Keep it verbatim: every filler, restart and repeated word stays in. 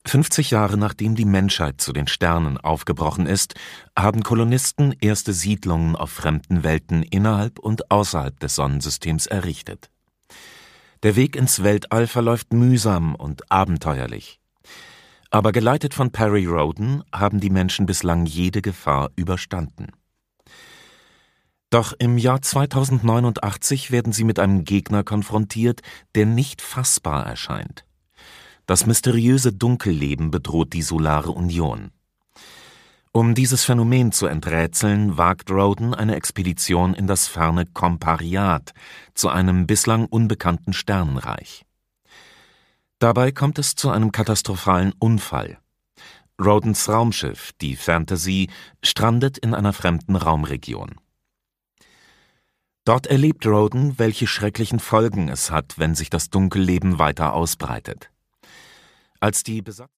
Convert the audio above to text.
fünfzig Jahre nachdem die Menschheit zu den Sternen aufgebrochen ist, haben Kolonisten erste Siedlungen auf fremden Welten innerhalb und außerhalb des Sonnensystems errichtet. Der Weg ins Weltall verläuft mühsam und abenteuerlich. Aber geleitet von Perry Rhodan haben die Menschen bislang jede Gefahr überstanden. Doch im Jahr zweitausendneunundachtzig werden sie mit einem Gegner konfrontiert, der nicht fassbar erscheint. Das mysteriöse Dunkelleben bedroht die Solare Union. Um dieses Phänomen zu enträtseln, wagt Rhodan eine Expedition in das ferne Kompariat, zu einem bislang unbekannten Sternenreich. Dabei kommt es zu einem katastrophalen Unfall. Rhodans Raumschiff, die Fantasy, strandet in einer fremden Raumregion. Dort erlebt Rhodan, welche schrecklichen Folgen es hat, wenn sich das Dunkelleben weiter ausbreitet. Als die